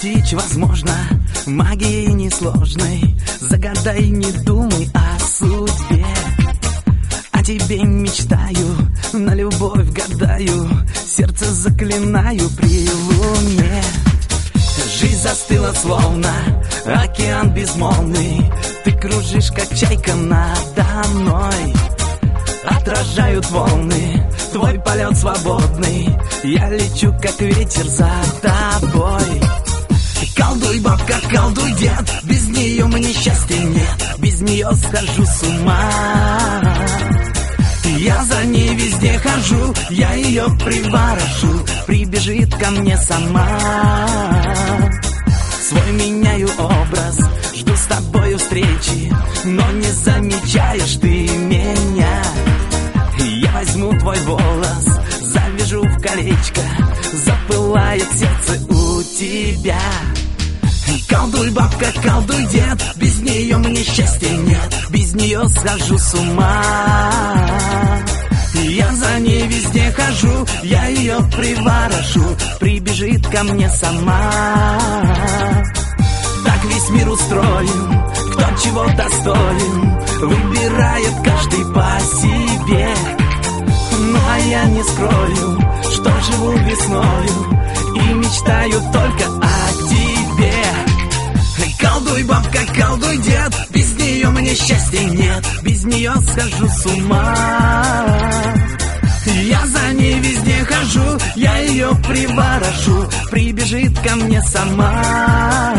Достичь возможно магии несложной. Загадай, не думай о судьбе. О тебе мечтаю, на любовь гадаю, сердце заклинаю при луне. Жизнь застыла словно океан безмолвный. Ты кружишь, как чайка надо мной. Отражают волны твой полет свободный. Я лечу, как ветер за тобой. Колдуй, бабка, колдуй, дед, без нее мне счастья нет. Без нее схожу с ума. Я за ней везде хожу, я ее приворошу. Прибежит ко мне сама. Свой меняю образ, жду с тобою встречи, но не замечаешь ты меня. Я возьму твой волос, завяжу в колечко, запылает сердце у тебя. Колдуй, бабка, колдуй, дед, без нее мне счастья нет. Без нее схожу с ума. Я за ней везде хожу, я ее приворошу. Прибежит ко мне сама. Так весь мир устроен, кто чего достоин, выбирает каждый по себе. Ну а я не скрою, что живу весною и мечтаю только о тебе. Колдуй, бабка, колдуй, дед, без нее мне счастья нет. Без нее схожу с ума. Я за ней везде хожу, я ее приворошу. Прибежит ко мне сама.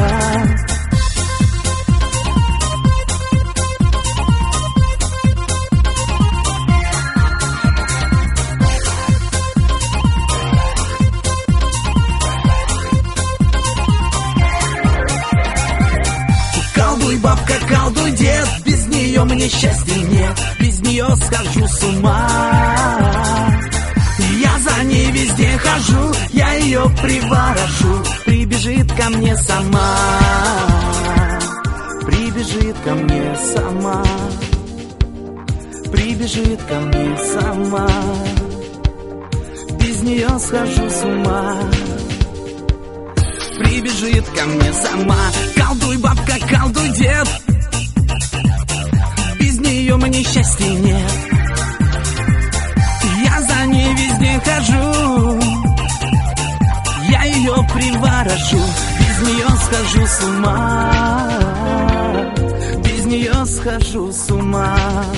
Колдуй, бабка, колдуй, дед, без нее мне счастья нет. Без нее схожу с ума. Я за ней везде хожу, я ее приворошу. Прибежит ко мне сама. Прибежит ко мне сама. Прибежит ко мне сама. Без нее схожу с ума. Прибежит ко мне сама. Колдуй, бабка, колдуй, дед, без нее мне счастья нет. Я за ней везде хожу, я ее приворошу. Без нее схожу с ума. Без нее схожу с ума.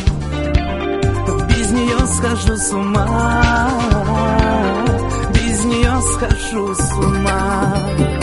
Без нее схожу с ума. Без нее схожу с ума.